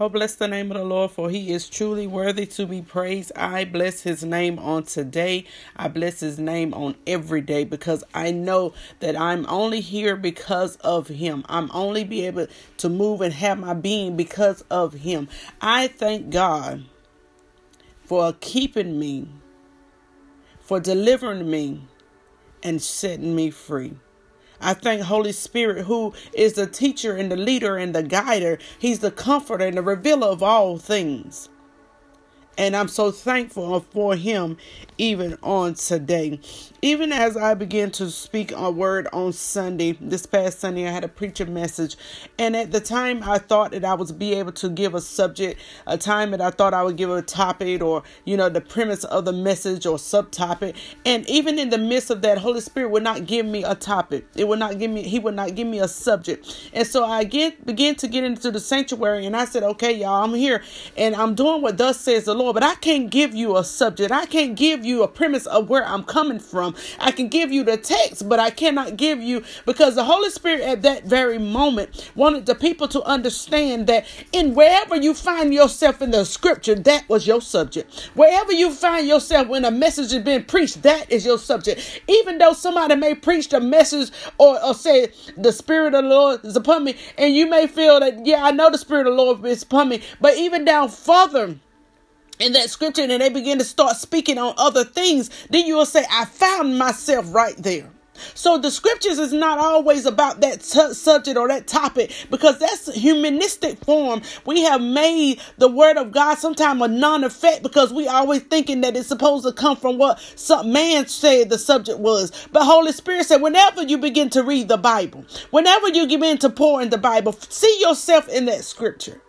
Oh, bless the name of the Lord, for he is truly worthy to be praised. I bless his name on today. I bless his name on every day, because I know that I'm only here because of him. I'm only be able to move and have my being because of him. I thank God for keeping me, for delivering me, and setting me free. I thank Holy Spirit, who is the teacher and the leader and the guider. He's the comforter and the revealer of all things. And I'm so thankful for him even on today. Even as I began to speak a word on Sunday, this past Sunday, I had to preach a message. And at the time, I thought that I would be able to give a subject, a time that I thought I would give a topic, or, the premise of the message or subtopic. And even in the midst of that, Holy Spirit would not give me a topic. He would not give me a subject. And so I began to get into the sanctuary, and I said, okay, y'all, I'm here and I'm doing what thus says the Lord, but I can't give you a subject. I can't give you a premise of where I'm coming from. I can give you the text, but I cannot give you, because the Holy Spirit at that very moment wanted the people to understand that in wherever you find yourself in the scripture, that was your subject. Wherever you find yourself when a message is being preached, that is your subject. Even though somebody may preach the message or say the Spirit of the Lord is upon me, and you may feel that, yeah, I know the Spirit of the Lord is upon me, but even down further in that scripture, and they begin to start speaking on other things, then you will say, I found myself right there. So the scriptures is not always about that subject or that topic, because that's humanistic form. We have made the word of God sometimes a non-effect, because we always thinking that it's supposed to come from what some man said the subject was. But Holy Spirit said, whenever you begin to read the Bible, whenever you begin to pour in the Bible, see yourself in that scripture.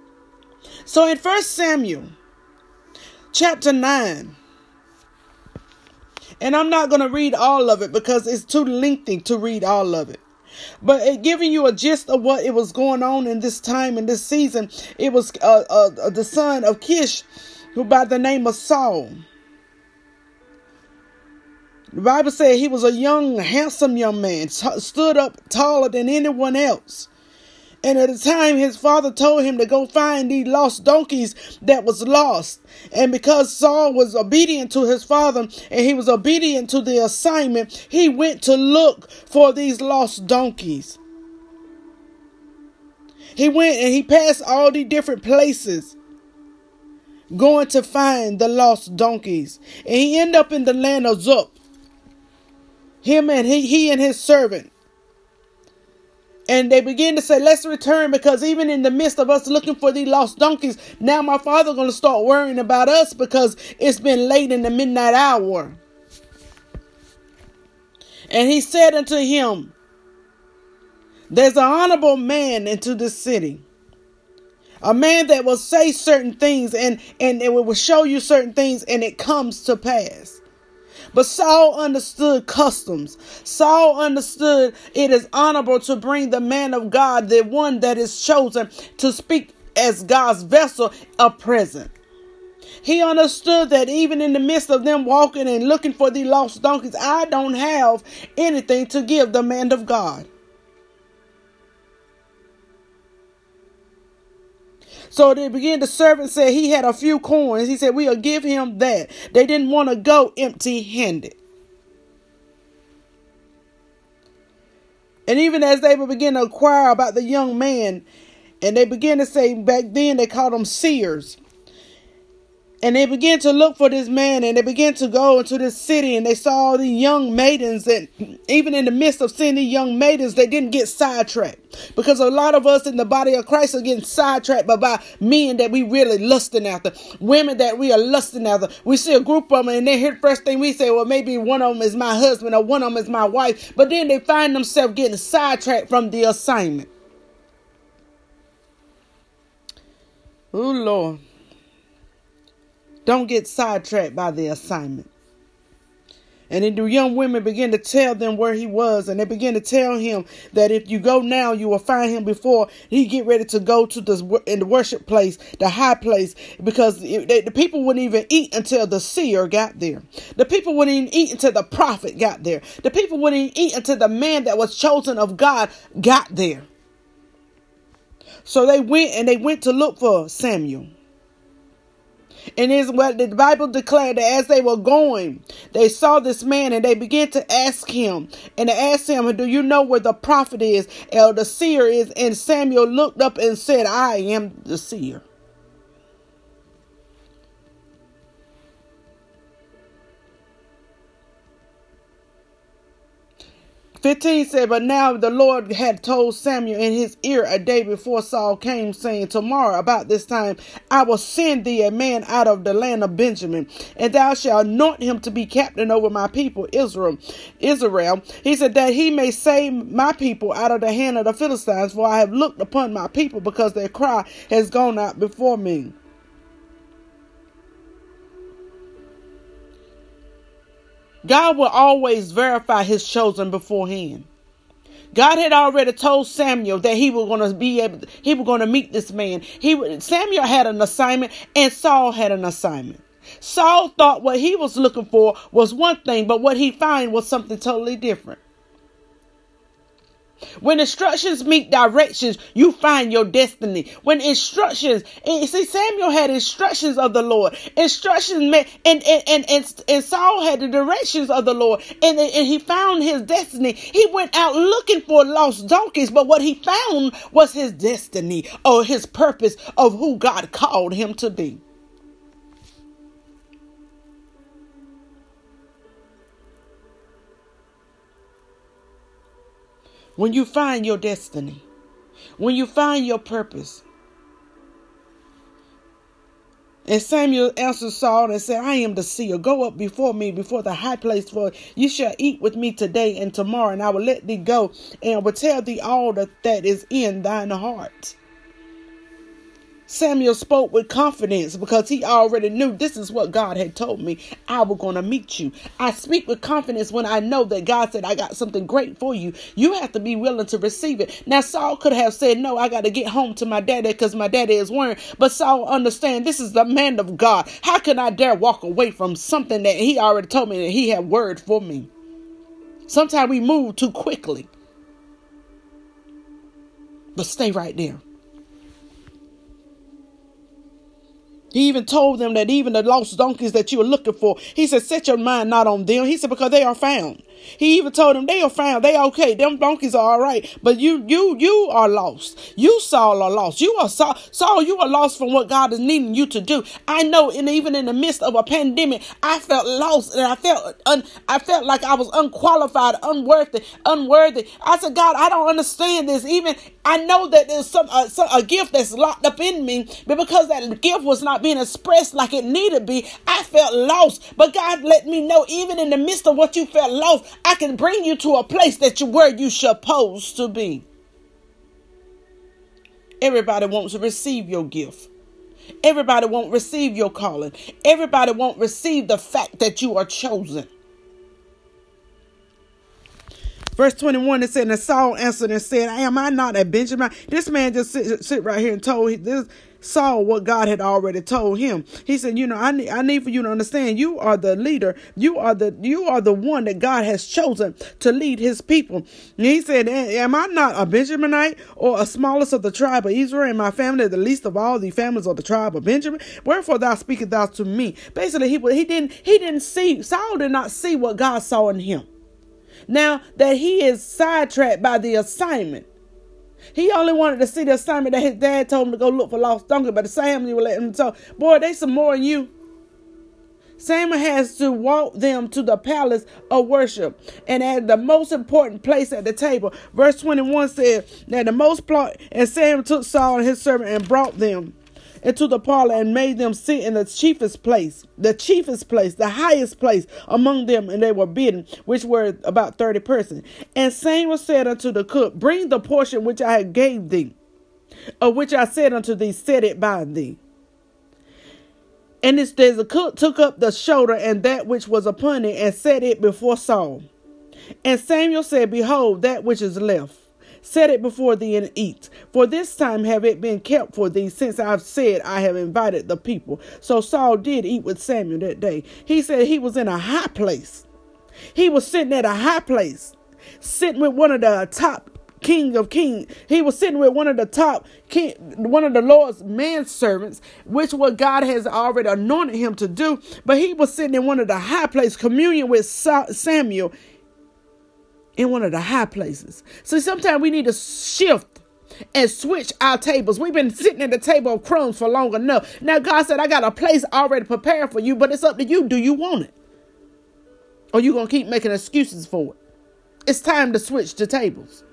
So in 1 Samuel chapter 9, and I'm not going to read all of it because it's too lengthy to read all of it, but it giving you a gist of what it was going on in this time, in this season. It was the son of Kish, who by the name of Saul. The Bible said he was a young, handsome young man, stood up taller than anyone else. And at the time, his father told him to go find these lost donkeys that was lost. And because Saul was obedient to his father, and he was obedient to the assignment, he went to look for these lost donkeys. He went and he passed all these different places, going to find the lost donkeys. And he ended up in the land of Zuph. He and his servant. And they begin to say, let's return, because even in the midst of us looking for these lost donkeys, now my father's going to start worrying about us, because it's been late in the midnight hour. And he said unto him, there's an honorable man into this city, a man that will say certain things and it will show you certain things, and it comes to pass. But Saul understood customs. Saul understood it is honorable to bring the man of God, the one that is chosen to speak as God's vessel, a present. He understood that even in the midst of them walking and looking for the lost donkeys, I don't have anything to give the man of God. So they began, the servant said he had a few coins. He said, we'll give him that. They didn't want to go empty-handed. And even as they would begin to inquire about the young man, and they began to say, back then they called them seers. And they began to look for this man, and they began to go into this city, and they saw all these young maidens. And even in the midst of seeing these young maidens, they didn't get sidetracked, because a lot of us in the body of Christ are getting sidetracked by men that we really lusting after, women that we are lusting after. We see a group of them, and they hear the first thing we say, well, maybe one of them is my husband or one of them is my wife. But then they find themselves getting sidetracked from the assignment. Oh, Lord. Don't get sidetracked by the assignment. And then the young women began to tell them where he was. And they began to tell him that if you go now, you will find him before he get ready to go to in the worship place, the high place. Because the people wouldn't even eat until the seer got there. The people wouldn't even eat until the prophet got there. The people wouldn't even eat until the man that was chosen of God got there. So they went to look for Samuel. And is what the Bible declared that as they were going, they saw this man and they began to ask him. And they asked him, do you know where the prophet is, or the seer is? And Samuel looked up and said, I am the seer. 15 said, but now the Lord had told Samuel in his ear a day before Saul came, saying, tomorrow about this time I will send thee a man out of the land of Benjamin, and thou shalt anoint him to be captain over my people Israel. He said, that he may save my people out of the hand of the Philistines, for I have looked upon my people, because their cry has gone out before me. God will always verify his chosen beforehand. God had already told Samuel that he was going to meet this man. Samuel had an assignment and Saul had an assignment. Saul thought what he was looking for was one thing, but what he found was something totally different. When instructions meet directions, you find your destiny. When instructions, Samuel had instructions of the Lord. Instructions and Saul had the directions of the Lord. And he found his destiny. He went out looking for lost donkeys, but what he found was his destiny, or his purpose of who God called him to be. When you find your destiny, when you find your purpose. And Samuel answered Saul and said, I am the seer. Go up before me, before the high place, for you shall eat with me today and tomorrow, and I will let thee go, and I will tell thee all that is in thine heart. Samuel spoke with confidence because he already knew this is what God had told me. I was going to meet you. I speak with confidence when I know that God said, I got something great for you. You have to be willing to receive it. Now, Saul could have said, no, I got to get home to my daddy because my daddy is worried. But Saul understand this is the man of God. How can I dare walk away from something that he already told me that he had word for me? Sometimes we move too quickly. But stay right there. He even told them that even the lost donkeys that you were looking for, he said, set your mind not on them. He said, because they are found. He even told them they are found. They okay. Them donkeys are all right. But you are lost. You, Saul, are lost. You are Saul, you are lost from what God is needing you to do. I know, and even in the midst of a pandemic, I felt lost, and I felt like I was unqualified, unworthy. I said, God, I don't understand this. Even I know that there's a gift that's locked up in me, but because that gift was not being expressed like it needed to be, I felt lost. But God let me know, even in the midst of what you felt lost, I can bring you to a place where you're supposed to be. Everybody wants to receive your gift. Everybody won't receive your calling. Everybody won't receive the fact that you are chosen. Verse 21, it said, and Saul answered and said, am I not a Benjamin? This man just sit right here and told Saul what God had already told him. He said, I need for you to understand, you are the leader. You are the one that God has chosen to lead his people. And he said, am I not a Benjaminite, or a smallest of the tribe of Israel, and my family the least of all the families of the tribe of Benjamin? Wherefore thou speakest thou to me? Basically, Saul did not see what God saw in him. Now that he is sidetracked by the assignment. He only wanted to see the assignment that his dad told him to go look for lost donkey, but the Samuel let him tell, boy, they some more than you. Samuel has to walk them to the palace of worship, and at the most important place at the table. Verse 21 said that and Samuel took Saul and his servant and brought them into the parlor and made them sit in the chiefest place, the highest place among them, and they were bidden, which were about 30 persons. And Samuel said unto the cook, bring the portion which I had gave thee, of which I said unto thee, set it by thee. And the cook took up the shoulder and that which was upon it, and set it before Saul. And Samuel said, behold, that which is left, set it before thee and eat. For this time have it been kept for thee, since I've said I have invited the people. So Saul did eat with Samuel that day. He said he was in a high place. He was sitting at a high place, sitting with one of the top King of Kings. He was sitting with one of the Lord's manservants, which what God has already anointed him to do. But he was sitting in one of the high places, communion with Samuel in one of the high places. So sometimes we need to shift and switch our tables. We've been sitting at the table of crumbs for long enough. Now God said, I got a place already prepared for you, but it's up to you. Do you want it? Or you going to keep making excuses for it? It's time to switch the tables.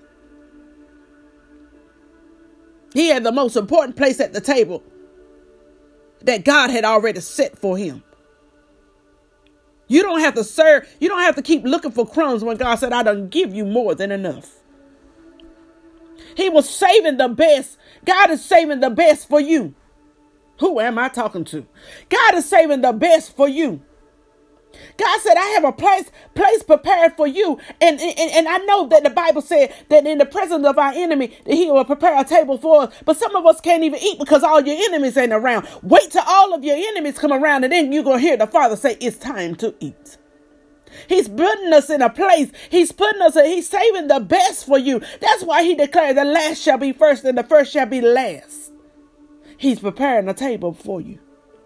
He had the most important place at the table that God had already set for him. You don't have to serve. You don't have to keep looking for crumbs when God said, I done give you more than enough. He was saving the best. God is saving the best for you. Who am I talking to? God is saving the best for you. God said, I have a place prepared for you. And I know that the Bible said that in the presence of our enemy, that he will prepare a table for us. But some of us can't even eat because all your enemies ain't around. Wait till all of your enemies come around, and then you're going to hear the Father say, it's time to eat. He's putting us in a place. He's saving the best for you. That's why he declared the last shall be first and the first shall be last. He's preparing a table for you.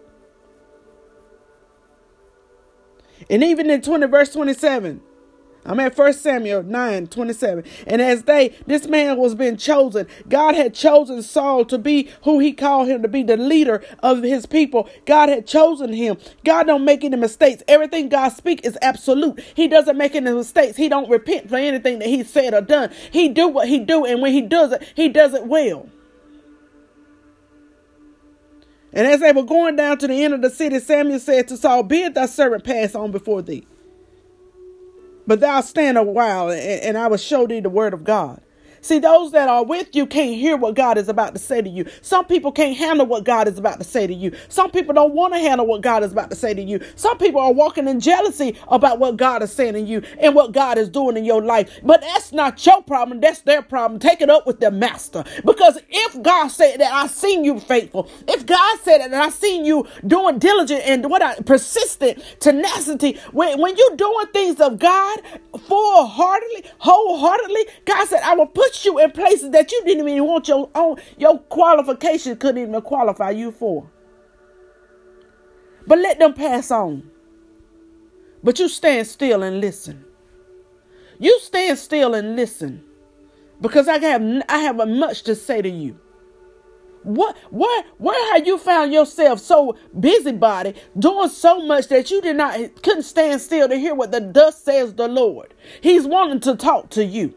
And even in verse 27, I'm at 1 Samuel 9:27. And as this man was being chosen, God had chosen Saul to be who he called him to be, the leader of his people. God had chosen him. God don't make any mistakes. Everything God speaks is absolute. He doesn't make any mistakes. He don't repent for anything that he said or done. He do what he do. And when he does it well. And as they were going down to the end of the city, Samuel said to Saul, bid thy servant pass on before thee. But thou stand a while, and I will show thee the word of God. See, those that are with you can't hear what God is about to say to you. Some people can't handle what God is about to say to you. Some people don't want to handle what God is about to say to you. Some people are walking in jealousy about what God is saying to you and what God is doing in your life. But that's not your problem. That's their problem. Take it up with their master. Because if God said that I seen you faithful, if God said that I seen you doing diligent and persistent tenacity, when you're doing things of God wholeheartedly, God said, I will put you in places that you didn't even want your qualifications couldn't even qualify you for. But let them pass on. But you stand still and listen. You stand still and listen. Because I have much to say to you. Where have you found yourself so busybody doing so much that you couldn't stand still to hear what the thus says the Lord? He's wanting to talk to you.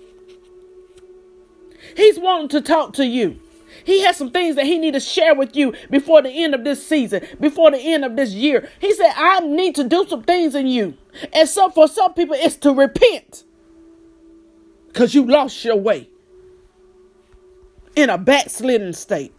He's wanting to talk to you. He has some things that he needs to share with you before the end of this season, before the end of this year. He said, I need to do some things in you. And so for some people, it's to repent because you lost your way in a backslidden state.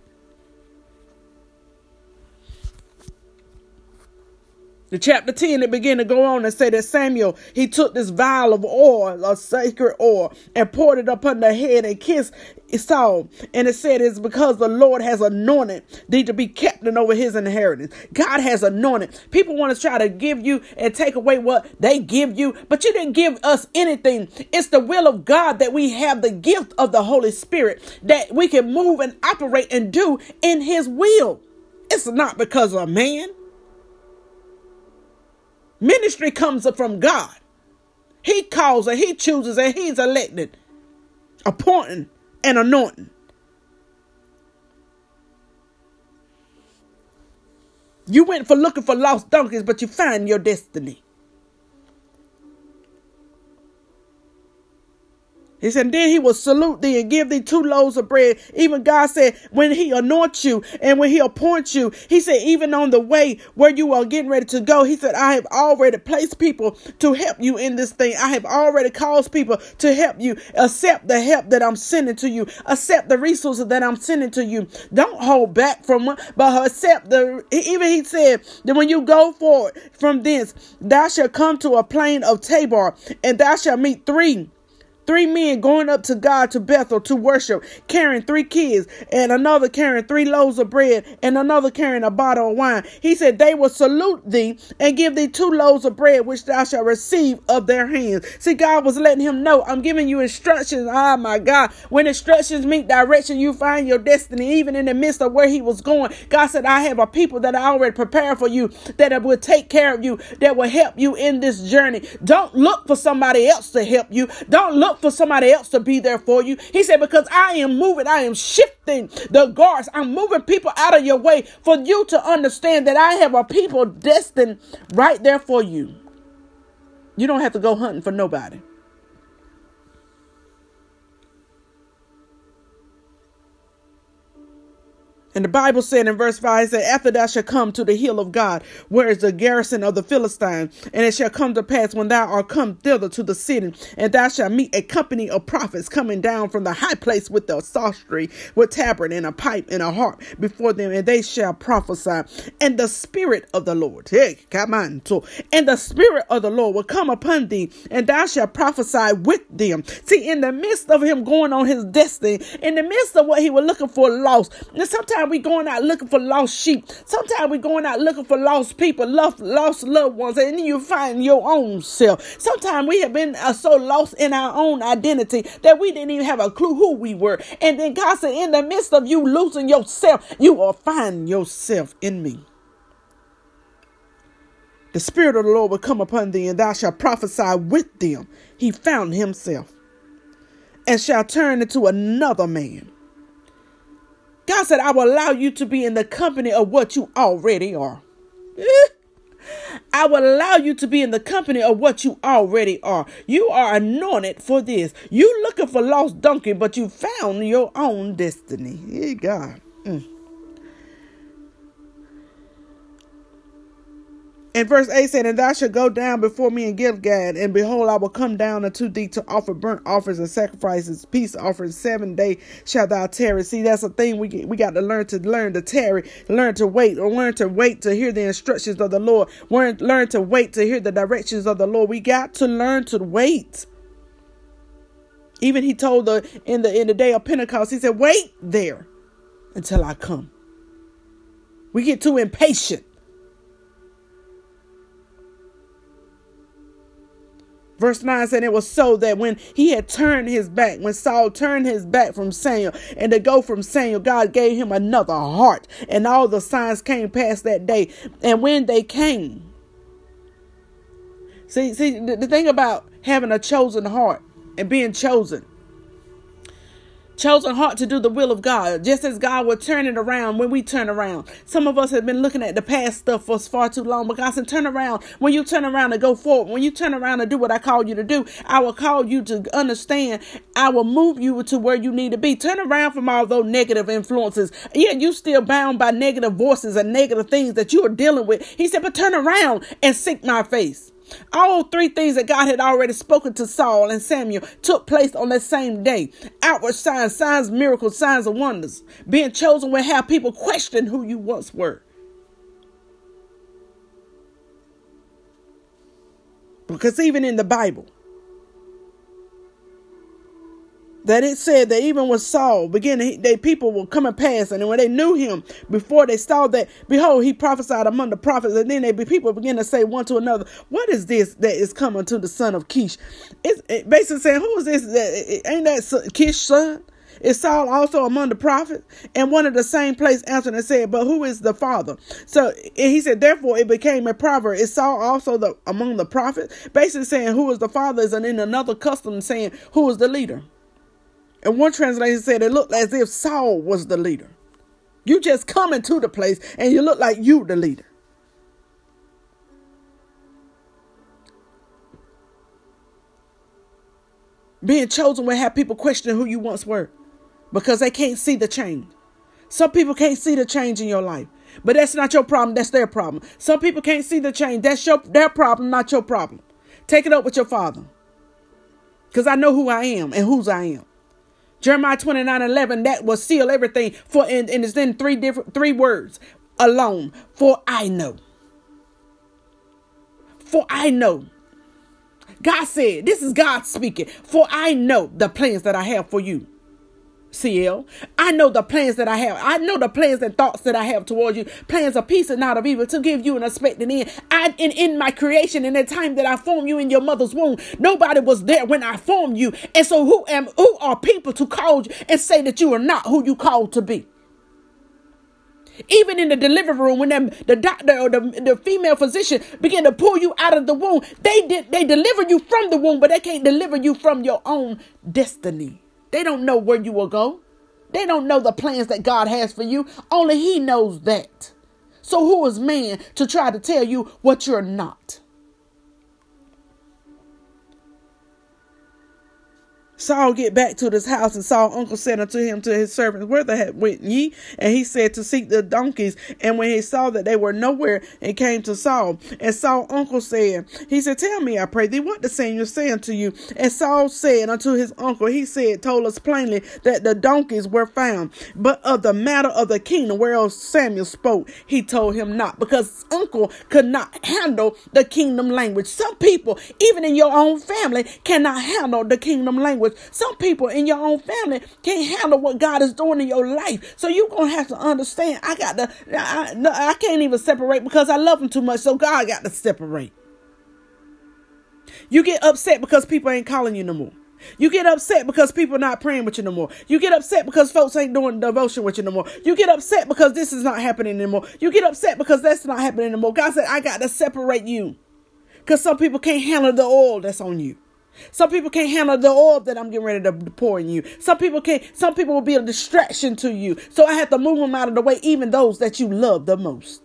The chapter 10, it began to go on and say that Samuel, he took this vial of oil, a sacred oil, and poured it upon the head and kissed Saul. And it said it's because the Lord has anointed thee to be captain over his inheritance. God has anointed. People want to try to give you and take away what they give you, but you didn't give us anything. It's the will of God that we have the gift of the Holy Spirit, that we can move and operate and do in his will. It's not because of man. Ministry comes from God. He calls and he chooses and he's elected, appointing and anointing. You went for looking for lost donkeys, but you find your destiny. He said, then he will salute thee and give thee 2 loaves of bread. Even God said, when he anoints you and when he appoints you, he said, even on the way where you are getting ready to go, he said, I have already placed people to help you in this thing. I have already caused people to help you. Accept the help that I'm sending to you. Accept the resources that I'm sending to you. Don't hold back from one, but accept even he said that when you go forward from this, thou shalt come to a plain of Tabor, and thou shalt meet 3 3 men going up to God to Bethel to worship, carrying 3 kids, and another carrying 3 loaves of bread, and another carrying a bottle of wine. He said, they will salute thee and give thee 2 loaves of bread, which thou shalt receive of their hands. See, God was letting him know, I'm giving you instructions. Oh my God. When instructions meet direction, you find your destiny. Even in the midst of where he was going, God said, I have a people that I already prepared for you, that will take care of you, that will help you in this journey. Don't look for somebody else to help you. Don't look for somebody else to be there for you. He said, because I am moving, I am shifting the guards. I'm moving people out of your way for you to understand that I have a people destined right there for you. You don't have to go hunting for nobody. And the Bible said in verse 5, it said, after thou shalt come to the hill of God, where is the garrison of the Philistines, and it shall come to pass when thou art come thither to the city, and thou shalt meet a company of prophets coming down from the high place with the psaltery, with tabret and a pipe and a harp before them, and they shall prophesy. And the Spirit of the Lord, and the Spirit of the Lord will come upon thee, and thou shalt prophesy with them. See, in the midst of him going on his destiny, in the midst of what he was looking for lost, and sometimes we going out looking for lost sheep. Sometimes we going out looking for lost people, lost loved ones, and then you find your own self. Sometimes we have been so lost in our own identity that we didn't even have a clue who we were. And then God said, in the midst of you losing yourself, you will find yourself in me. The Spirit of the Lord will come upon thee, and thou shalt prophesy with them. He found himself, and shall turn into another man. God said, I will allow you to be in the company of what you already are. I will allow you to be in the company of what you already are. You are anointed for this. You looking for lost donkey, but you found your own destiny. Yeah, God. And verse 8 said, and thou shalt go down before me in Gilgal, and behold, I will come down unto thee to offer burnt offerings and sacrifices, peace offerings. 7 days shalt thou tarry. See, that's a thing we got to learn to tarry, learn to wait, or learn to wait to hear the instructions of the Lord. Learn to wait to hear the directions of the Lord. We got to learn to wait. Even he told in the day of Pentecost, he said, wait there until I come. We get too impatient. Verse 9 said, it was so that when he had turned his back, when Saul turned his back from Samuel, and to go from Samuel, God gave him another heart. And all the signs came past that day. And when they came, see, the thing about having a chosen heart and being chosen heart to do the will of God, just as God will turn it around when we turn around. Some of us have been looking at the past stuff for far too long, but God said, turn around. When you turn around and go forward, when you turn around and do what I called you to do, I will call you to understand. I will move you to where you need to be. Turn around from all those negative influences. Yeah, you still bound by negative voices and negative things that you are dealing with. He said, but turn around and seek my face. All 3 things that God had already spoken to Saul and Samuel took place on that same day. Outward signs, miracles, signs and wonders. Being chosen will have people question who you once were. Because even in the Bible, that it said that even when Saul began, people were coming past, and when they knew him, before they saw that, behold, he prophesied among the prophets, and then people began to say one to another, what is this that is coming to the son of Kish? It's basically saying, who is this? Ain't that Kish's son? Is Saul also among the prophets? And one of the same place answered and said, but who is the father? So he said, therefore it became a proverb. Is Saul also among the prophets? Basically saying, who is the father? Is in another custom saying, who is the leader? And one translation said it looked as if Saul was the leader. You just come into the place and you look like you the leader. Being chosen will have people question who you once were because they can't see the change. Some people can't see the change in your life, but that's not your problem. That's their problem. Some people can't see the change. That's their problem, not your problem. Take it up with your Father, because I know who I am and whose I am. Jeremiah 29:11, that will seal everything. And it's in 3 words alone. For I know. For I know. God said, this is God speaking. For I know the plans that I have for you. CL, I know the plans that I have. I know the plans and thoughts that I have towards you. Plans of peace and not of evil, to give you an expected end. In my creation, in the time that I formed you in your mother's womb, nobody was there when I formed you. And so who are people to call you and say that you are not who you called to be? Even in the delivery room, when the doctor or the female physician begin to pull you out of the womb, they deliver you from the womb, but they can't deliver you from your own destiny. They don't know where you will go. They don't know the plans that God has for you. Only He knows that. So who is man to try to tell you what you're not? Saul get back to this house, and Saul's uncle said unto him, to his servants, whither went ye? And he said, to seek the donkeys. And when he saw that they were nowhere, and came to Saul. And Saul's uncle said, tell me, I pray thee, what the Samuel saying to you? And Saul said unto his uncle, told us plainly that the donkeys were found. But of the matter of the kingdom whereof Samuel spoke, he told him not. Because uncle could not handle the kingdom language. Some people, even in your own family, cannot handle the kingdom language. Some people in your own family can't handle what God is doing in your life. So you're going to have to understand, I can't even separate because I love them too much. So God got to separate. You get upset because people ain't calling you no more. You get upset because people are not praying with you no more. You get upset because folks ain't doing devotion with you no more. You get upset because this is not happening anymore. You get upset because that's not happening anymore. God said, I got to separate you. Because some people can't handle the oil that's on you. Some people can't handle the oil that I'm getting ready to pour in you. Some people will be a distraction to you. So I have to move them out of the way, even those that you love the most.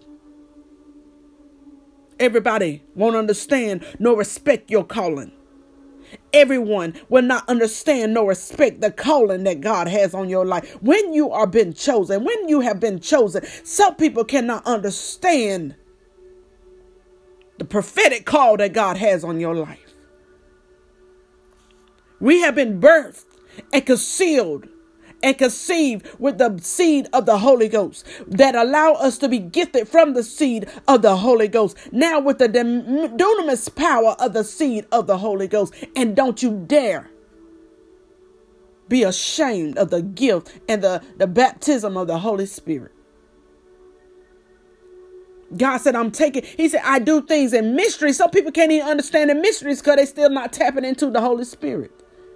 Everybody won't understand nor respect your calling. Everyone will not understand nor respect the calling that God has on your life. When you are been chosen, when you have been chosen, some people cannot understand the prophetic call that God has on your life. We have been birthed and concealed and conceived with the seed of the Holy Ghost that allow us to be gifted from the seed of the Holy Ghost. Now with the dunamis power of the seed of the Holy Ghost. And don't you dare be ashamed of the gift and the baptism of the Holy Spirit. God said, He said, I do things in mystery. Some people can't even understand the mysteries because they're still not tapping into the Holy Spirit.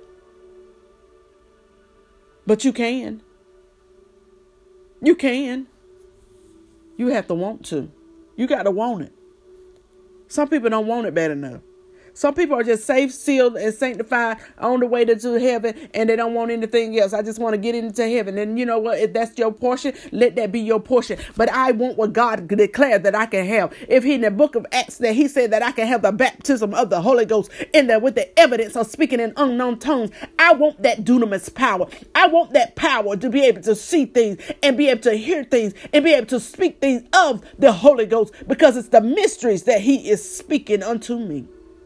But you can. You can. You have to want to. You got to want it. Some people don't want it bad enough. Some people are just saved, sealed, and sanctified on the way to heaven, and they don't want anything else. I just want to get into heaven. And you know what? If that's your portion, let that be your portion. But I want what God declared that I can have. If He in the book of Acts that He said that I can have the baptism of the Holy Ghost with the evidence of speaking in unknown tongues, I want that dunamis power. I want that power to be able to see things and be able to hear things and be able to speak things of the Holy Ghost, because it's the mysteries that He is speaking unto me.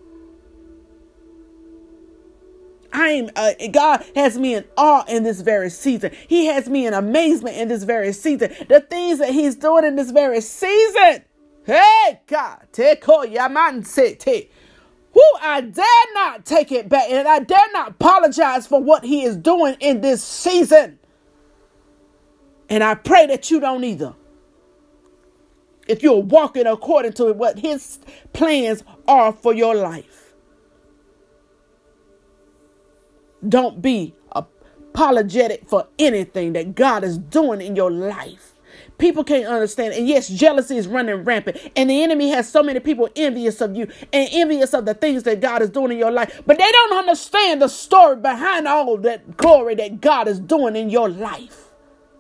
God has me in awe in this very season. He has me in amazement in this very season. The things that He's doing in this very season. Hey, God. I dare not take it back, and I dare not apologize for what He is doing in this season. And I pray that you don't either. If you're walking according to what His plans are for your life. Don't be apologetic for anything that God is doing in your life. People can't understand. And yes, jealousy is running rampant. And the enemy has so many people envious of you and envious of the things that God is doing in your life. But they don't understand the story behind all that glory that God is doing in your life.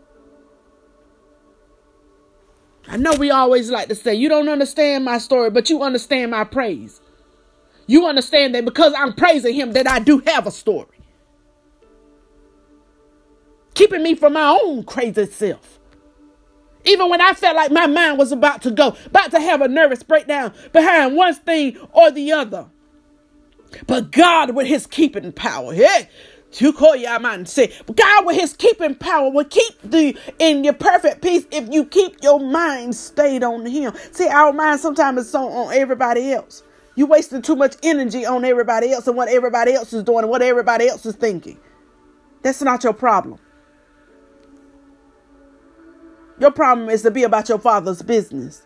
I know we always like to say, you don't understand my story, but you understand my praise. You understand that because I'm praising Him that I do have a story. Keeping me from my own crazy self. Even when I felt like my mind was about to have a nervous breakdown behind one thing or the other. But God with His keeping power. God with His keeping power will keep thee in your perfect peace if you keep your mind stayed on Him. See, our mind sometimes is so on everybody else. You wasting too much energy on everybody else and what everybody else is doing and what everybody else is thinking. That's not your problem. Your problem is to be about your Father's business.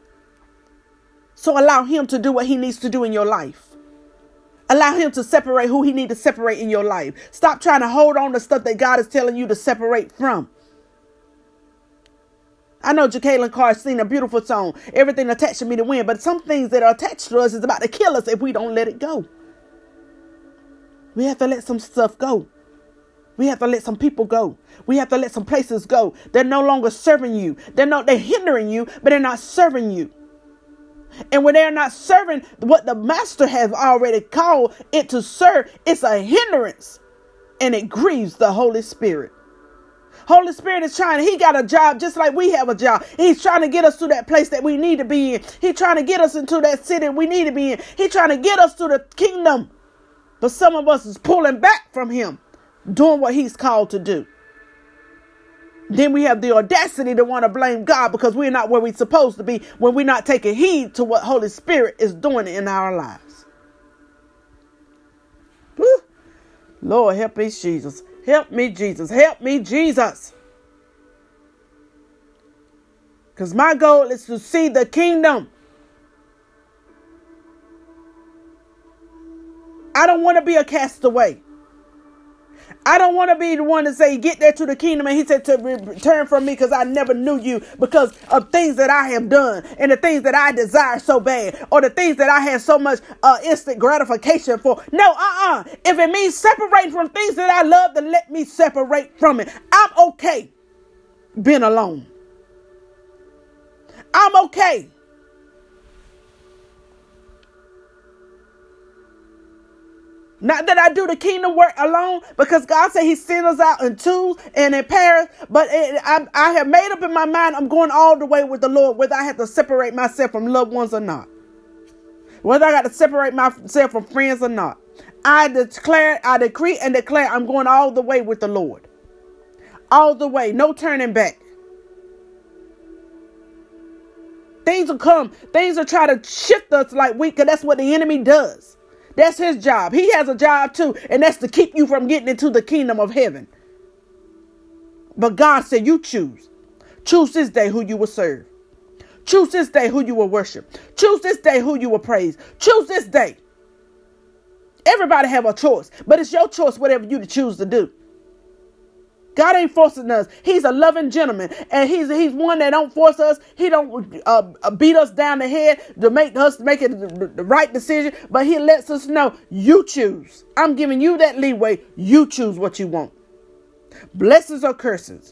So allow him to do what he needs to do in your life. Allow him to separate who he needs to separate in your life. Stop trying to hold on to stuff that God is telling you to separate from. I know Jacqueline Carr sing a beautiful song, Everything Attached to Me to Win, but some things that are attached to us is about to kill us if we don't let it go. We have to let some stuff go. We have to let some people go. We have to let some places go. They're no longer serving you. They're hindering you, but they're not serving you. And when they're not serving what the master has already called it to serve, it's a hindrance and it grieves the Holy Spirit. Holy Spirit is he got a job just like we have a job. He's trying to get us to that place that we need to be in. He's trying to get us into that city we need to be in. He's trying to get us to the kingdom. But some of us is pulling back from him, doing what he's called to do. Then we have the audacity to want to blame God because we're not where we're supposed to be when we're not taking heed to what Holy Spirit is doing in our lives. Woo. Lord, help me, Jesus. Help me, Jesus. Help me, Jesus. Because my goal is to see the kingdom. I don't want to be a castaway. I don't want to be the one to say, get there to the kingdom. And he said to return from me because I never knew you because of things that I have done and the things that I desire so bad or the things that I had so much instant gratification for. No, If it means separating from things that I love, then let me separate from it. I'm okay being alone. I'm okay. Not that I do the kingdom work alone, because God said he sent us out in twos and in pairs. But I have made up in my mind I'm going all the way with the Lord, whether I have to separate myself from loved ones or not. Whether I got to separate myself from friends or not. I decree and declare I'm going all the way with the Lord. All the way. No turning back. Things will come. Things will try to shift us like because that's what the enemy does. That's his job. He has a job too. And that's to keep you from getting into the kingdom of heaven. But God said you choose. Choose this day who you will serve. Choose this day who you will worship. Choose this day who you will praise. Choose this day. Everybody have a choice. But it's your choice whatever you choose to do. God ain't forcing us. He's a loving gentleman. And he's one that don't force us. He don't beat us down the head to make us make it the right decision. But he lets us know you choose. I'm giving you that leeway. You choose what you want. Blessings or curses.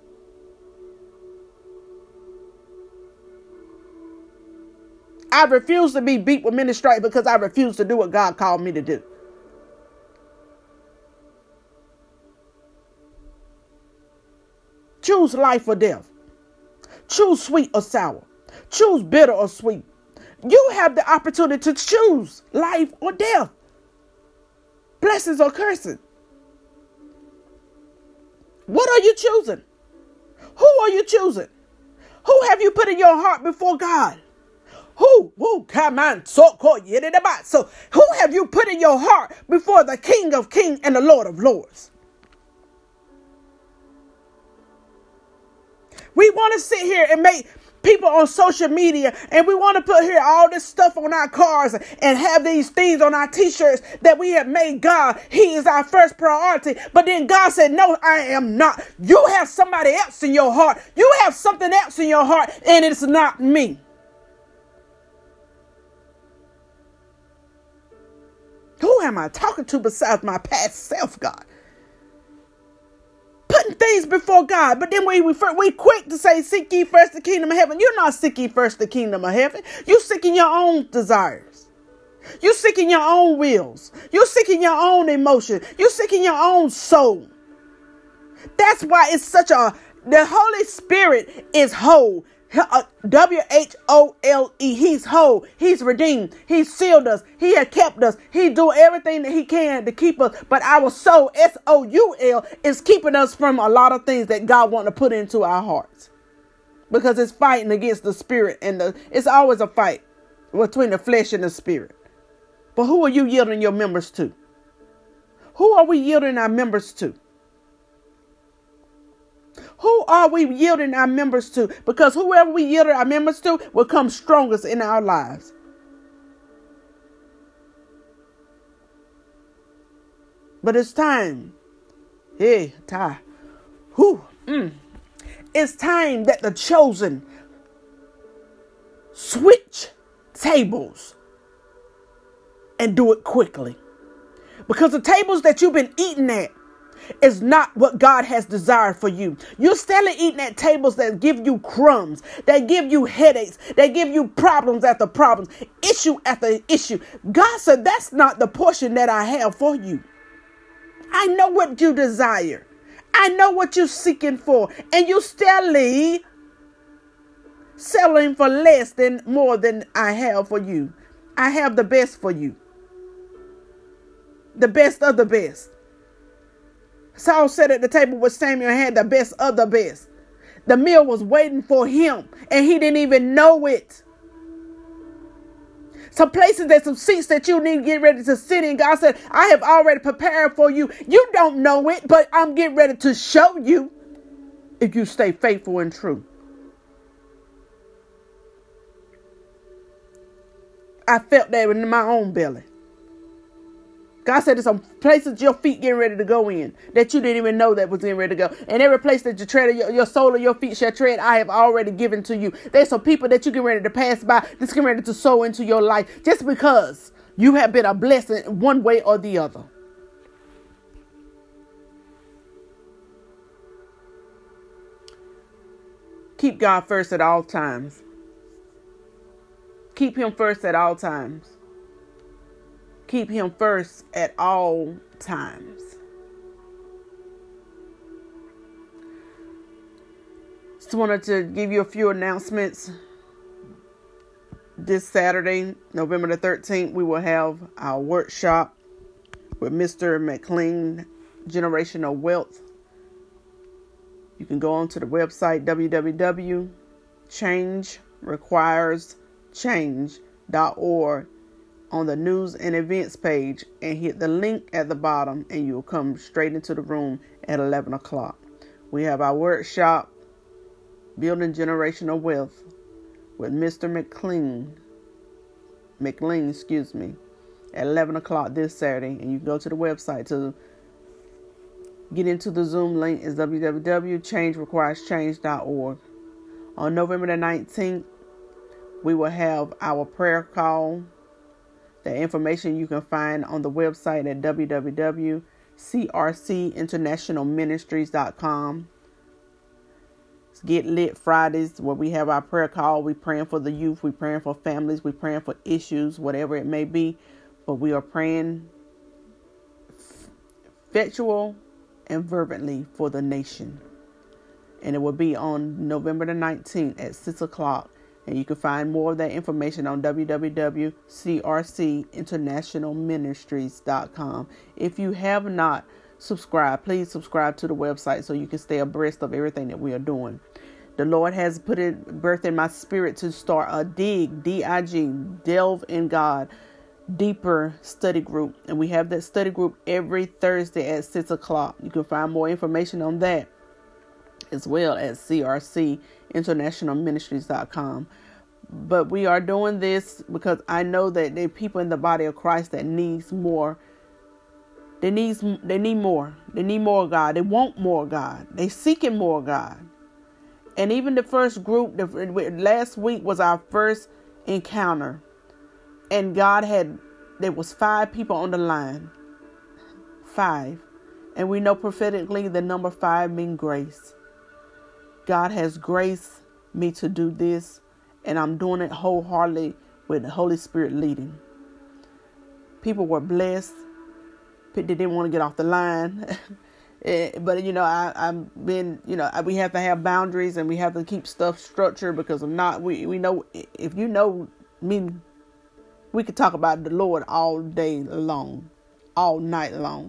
I refuse to be beat with many stripes because I refuse to do what God called me to do. Choose life or death. Choose sweet or sour. Choose bitter or sweet. You have the opportunity to choose life or death. Blessings or curses. What are you choosing? Who are you choosing? Who have you put in your heart before God? Who have you put in your heart before the King of Kings and the Lord of Lords? We want to sit here and make people on social media, and we want to put here all this stuff on our cars and have these things on our t-shirts that we have made God. He is our first priority. But then God said, no, I am not. You have somebody else in your heart. You have something else in your heart, and it's not me. Who am I talking to besides my past self, God? Putting things before God. But then we quick to say, seek ye first the kingdom of heaven. You're not seeking first the kingdom of heaven. You're seeking your own desires. You're seeking your own wills. You're seeking your own emotion. You're seeking your own soul. That's why it's the Holy Spirit is whole. W-H-O-L-E. He's whole. He's redeemed. He sealed us. He has kept us. He do everything that he can to keep us. But our soul, S-O-U-L, is keeping us from a lot of things that God wants to put into our hearts. Because it's fighting against the spirit. And it's always a fight. between the flesh and the spirit. But who are you yielding your members to? Who are we yielding our members to? Who are we yielding our members to? Because whoever we yield our members to will come strongest in our lives. But it's time. It's time that the chosen switch tables and do it quickly. Because the tables that you've been eating at is not what God has desired for you. You're still eating at tables that give you crumbs, that give you headaches, that give you problems after problems, issue after issue. God said, that's not the portion that I have for you. I know what you desire. I know what you're seeking for. And you still selling for less than more than I have for you. I have the best for you. The best of the best. Saul sat at the table with Samuel and had the best of the best. The meal was waiting for him and he didn't even know it. Some places and some seats that you need to get ready to sit in. God said, I have already prepared for you. You don't know it, but I'm getting ready to show you if you stay faithful and true. I felt that in my own belly. God said there's some places your feet getting ready to go in that you didn't even know that was getting ready to go. And every place that you tread, your sole of your feet shall tread, I have already given to you. There's some people that you get ready to pass by that's getting ready to sow into your life just because you have been a blessing one way or the other. Keep God first at all times. Keep him first at all times. Keep him first at all times. Just wanted to give you a few announcements. This Saturday, November the 13th, we will have our workshop with Mr. McLean, Generational Wealth. You can go onto the website www.changerequireschange.org on the news and events page and hit the link at the bottom and you'll come straight into the room at 11 o'clock. We have our workshop, Building Generational Wealth, with Mr. McLean, at 11 o'clock this Saturday. And you can go to the website to get into the Zoom link. Is www.changerequireschange.org. On November the 19th, we will have our prayer call. The information you can find on the website at www.crcinternationalministries.com. It's Get Lit Fridays, where we have our prayer call. We're praying for the youth. We're praying for families. We're praying for issues, whatever it may be. But we are praying effectual and fervently for the nation. And it will be on November the 19th at 6 o'clock. And you can find more of that information on www.crcinternationalministries.com. If you have not subscribed, please subscribe to the website so you can stay abreast of everything that we are doing. The Lord has birth in my spirit to start a D-I-G, Delve in God, deeper study group. And we have that study group every Thursday at 6 o'clock. You can find more information on that as well as crcinternationalministries.com. But we are doing this because I know that there are people in the body of Christ that needs more. They need more. They need more God. They want more God. They seeking more God. And even the first group, last week was our first encounter. And there was 5 people on the line. 5. And we know prophetically the number 5 means grace. God has graced me to do this, and I'm doing it wholeheartedly with the Holy Spirit leading. People were blessed. They didn't want to get off the line. But, I've been, we have to have boundaries and we have to keep stuff structured, because if not, we know, if you know me, we could talk about the Lord all day long, all night long.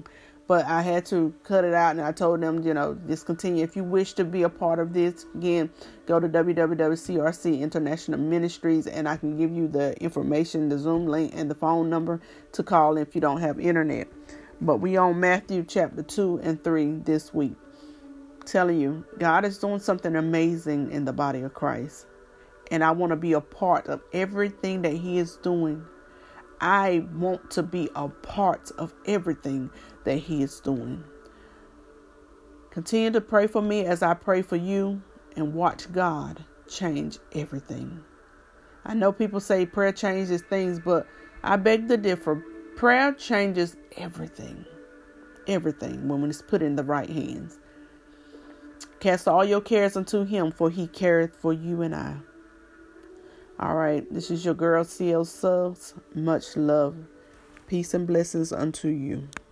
But I had to cut it out, and I told them, discontinue. If you wish to be a part of this, again, go to www.crc International Ministries, and I can give you the information, the Zoom link, and the phone number to call if you don't have internet. But we on Matthew chapter 2 and 3 this week. Telling you, God is doing something amazing in the body of Christ. And I want to be a part of everything that He is doing. I want to be a part of everything that He is doing. Continue to pray for me as I pray for you, and watch God change everything. I know people say prayer changes things, but I beg to differ. Prayer changes everything. Everything when it's put in the right hands. Cast all your cares unto Him, for He careth for you and I. All right, this is your girl, CL Subs. Much love. Peace and blessings unto you.